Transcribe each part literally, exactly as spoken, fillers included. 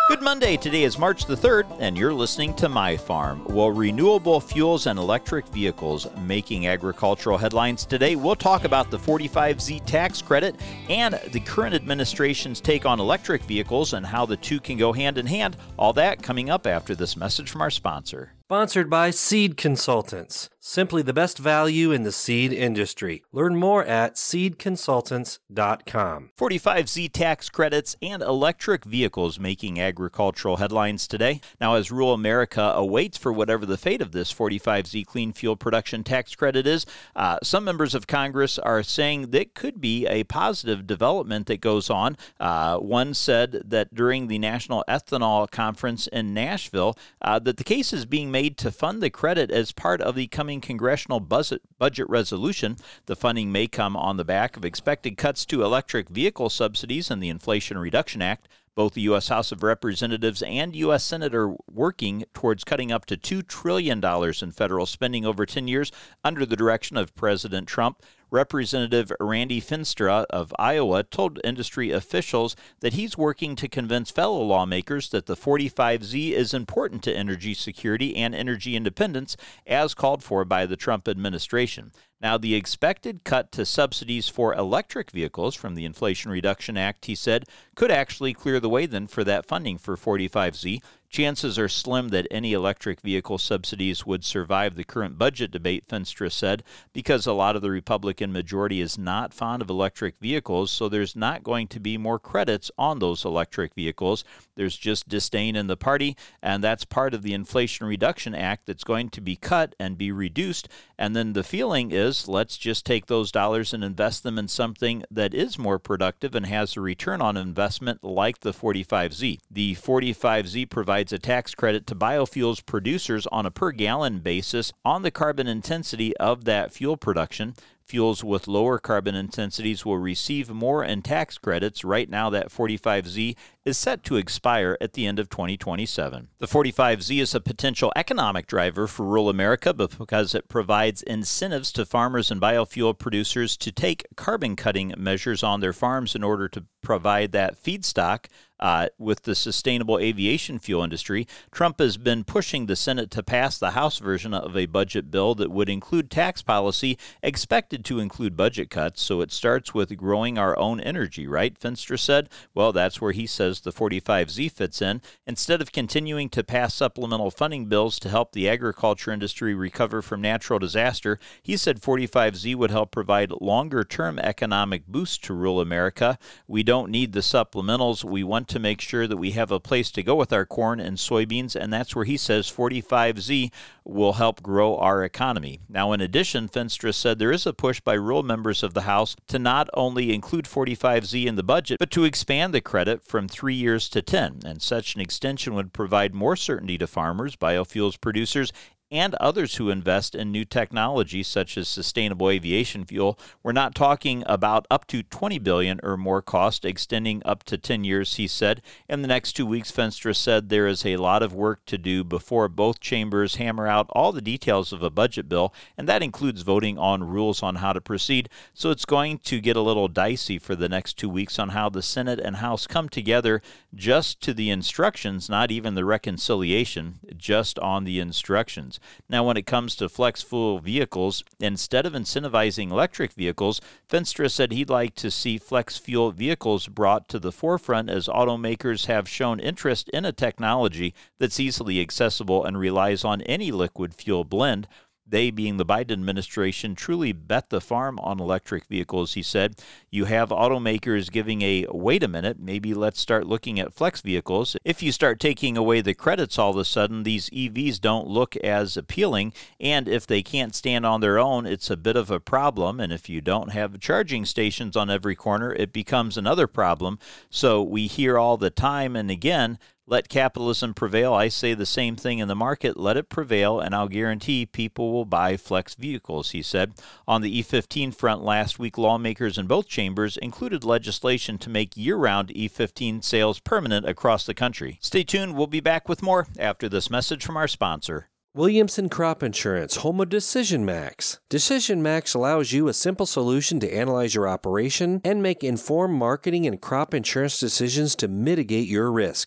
Good Monday. Today is March the third, and you're listening to My Farm. Well, renewable fuels and electric vehicles making agricultural headlines today. We'll talk about the forty-five Z tax credit and the current administration's take on electric vehicles and how the two can go hand in hand. All that coming up after this message from our sponsor. Sponsored by Seed Consultants. Simply the best value in the seed industry. Learn more at seed consultants dot com. forty-five Z tax credits and electric vehicles making agricultural headlines today. Now, as rural America awaits for whatever the fate of this forty-five Z clean fuel production tax credit is, uh, some members of Congress are saying that could be a positive development that goes on. Uh, one said that during the National Ethanol Conference in Nashville, uh, that the case is being made to fund the credit as part of the coming congressional budget budget resolution. The funding may come on the back of expected cuts to electric vehicle subsidies in the Inflation Reduction Act. Both the U S House of Representatives and U S Senate are working towards cutting up to two trillion dollars in federal spending over ten years under the direction of President Trump. Representative Randy Finstra of Iowa told industry officials that he's working to convince fellow lawmakers that the forty-five Z is important to energy security and energy independence, as called for by the Trump administration. Now, the expected cut to subsidies for electric vehicles from the Inflation Reduction Act, he said, could actually clear the way then for that funding for forty-five Z. Chances are slim that any electric vehicle subsidies would survive the current budget debate, Finstra said, because a lot of the Republican majority is not fond of electric vehicles, so there's not going to be more credits on those electric vehicles. There's just disdain in the party, and that's part of the Inflation Reduction Act that's going to be cut and be reduced. And then the feeling is, let's just take those dollars and invest them in something that is more productive and has a return on investment like the forty-five Z. The forty-five Z provides a tax credit to biofuels producers on a per-gallon basis on the carbon intensity of that fuel production. Fuels with lower carbon intensities will receive more in tax credits. Right now, that forty-five Z is set to expire at the end of twenty twenty-seven. The forty-five Z is a potential economic driver for rural America because it provides incentives to farmers and biofuel producers to take carbon-cutting measures on their farms in order to provide that feedstock uh, with the sustainable aviation fuel industry. Trump has been pushing the Senate to pass the House version of a budget bill that would include tax policy expected to include budget cuts, so it starts with growing our own energy, right? Finstra said. Well, that's where he says the forty-five Z fits in. Instead of continuing to pass supplemental funding bills to help the agriculture industry recover from natural disaster, he said forty-five Z would help provide longer-term economic boosts to rural America. We don't need the supplementals. We want to make sure that we have a place to go with our corn and soybeans, and that's where he says forty-five Z will help grow our economy. Now, in addition, Finstra said there is a push by rural members of the House to not only include forty-five Z in the budget, but to expand the credit from three years to ten, and such an extension would provide more certainty to farmers, biofuels producers, and others who invest in new technology such as sustainable aviation fuel. We're not talking about up to twenty billion dollars or more cost, extending up to ten years, he said. In the next two weeks, Finstra said there is a lot of work to do before both chambers hammer out all the details of a budget bill, and that includes voting on rules on how to proceed. So it's going to get a little dicey for the next two weeks on how the Senate and House come together just to the instructions, not even the reconciliation, just on the instructions. Now, when it comes to flex fuel vehicles, instead of incentivizing electric vehicles, Finstra said he'd like to see flex fuel vehicles brought to the forefront as automakers have shown interest in a technology that's easily accessible and relies on any liquid fuel blend. They, being the Biden administration, truly bet the farm on electric vehicles, he said. You have automakers giving a, wait a minute, maybe let's start looking at flex vehicles. If you start taking away the credits all of a sudden, these E Vs don't look as appealing, and if they can't stand on their own, it's a bit of a problem, and if you don't have charging stations on every corner, it becomes another problem. So we hear all the time and again, let capitalism prevail. I say the same thing in the market. Let it prevail, and I'll guarantee people will buy flex vehicles, he said. On the E fifteen front last week, lawmakers in both chambers included legislation to make year-round E fifteen sales permanent across the country. Stay tuned. We'll be back with more after this message from our sponsor. Williamson Crop Insurance, home of Decision Max. Decision Max allows you a simple solution to analyze your operation and make informed marketing and crop insurance decisions to mitigate your risks.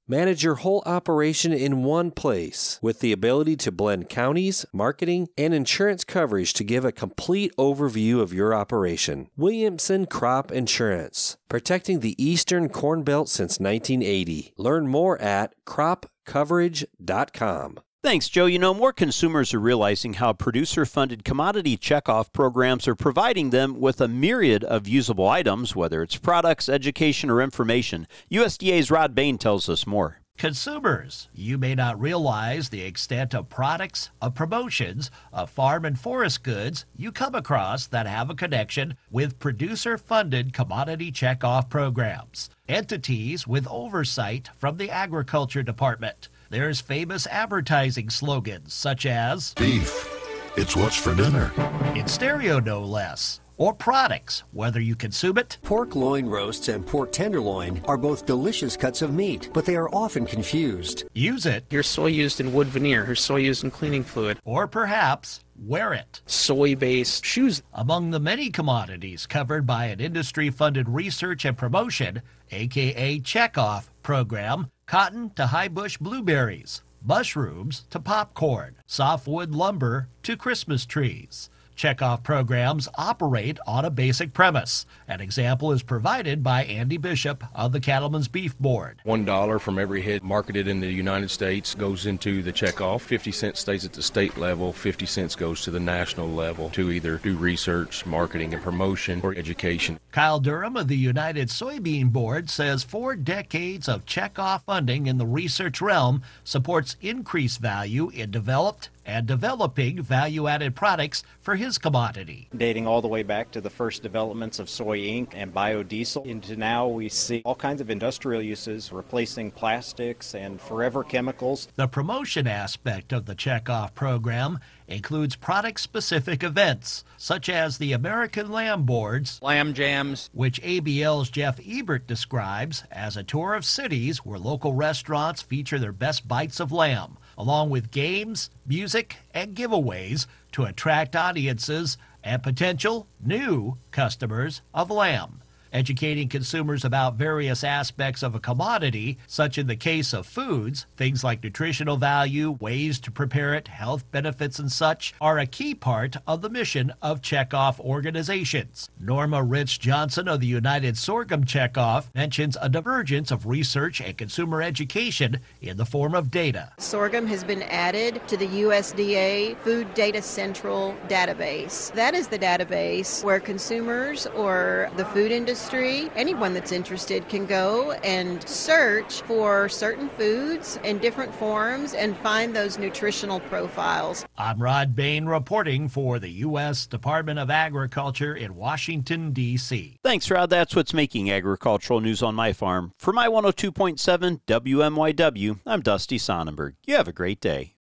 Manage your whole operation in one place with the ability to blend counties, marketing, and insurance coverage to give a complete overview of your operation. Williamson Crop Insurance, protecting the Eastern Corn Belt since nineteen eighty. Learn more at crop coverage dot com. Thanks, Joe. You know, more consumers are realizing how producer-funded commodity checkoff programs are providing them with a myriad of usable items, whether it's products, education, or information. U S D A's Rod Bain tells us more. Consumers, you may not realize the extent of products, of promotions, of farm and forest goods you come across that have a connection with producer-funded commodity checkoff programs. Entities with oversight from the Agriculture Department. There's famous advertising slogans such as beef, it's what's for dinner. In stereo, no less. Or products, whether you consume it. Pork loin roasts and pork tenderloin are both delicious cuts of meat, but they are often confused. Use it. Here's soy used in wood veneer. Here's soy used in cleaning fluid. Or perhaps wear it. Soy-based shoes. Among the many commodities covered by an industry-funded research and promotion, aka checkoff program, cotton to high bush blueberries, mushrooms to popcorn, softwood lumber to Christmas trees. Checkoff programs operate on a basic premise. An example is provided by Andy Bishop of the Cattlemen's Beef Board. One dollar from every head marketed in the United States goes into the checkoff. Fifty cents stays at the state level. Fifty cents goes to the national level to either do research, marketing, and promotion, or education. Kyle Durham of the United Soybean Board says four decades of checkoff funding in the research realm supports increased value in developed and developing value-added products for his commodity. Dating all the way back to the first developments of soy ink and biodiesel, into now we see all kinds of industrial uses replacing plastics and forever chemicals. The promotion aspect of the checkoff program includes product-specific events, such as the American Lamb Boards, Lamb Jams, which A B L's Jeff Ebert describes as a tour of cities where local restaurants feature their best bites of lamb, along with games, music, and giveaways to attract audiences and potential new customers of lamb. Educating consumers about various aspects of a commodity, such in the case of foods, things like nutritional value, ways to prepare it, health benefits, and such, are a key part of the mission of checkoff organizations. Norma Rich Johnson of the United Sorghum Checkoff mentions a divergence of research and consumer education in the form of data. Sorghum has been added to the U S D A Food Data Central database. That is the database where consumers or the food industry, anyone that's interested, can go and search for certain foods in different forms and find those nutritional profiles. I'm Rod Bain reporting for the U S Department of Agriculture in Washington, D C Thanks, Rod. That's what's making agricultural news on my farm. For my one oh two point seven W M Y W, I'm Dusty Sonnenberg. You have a great day.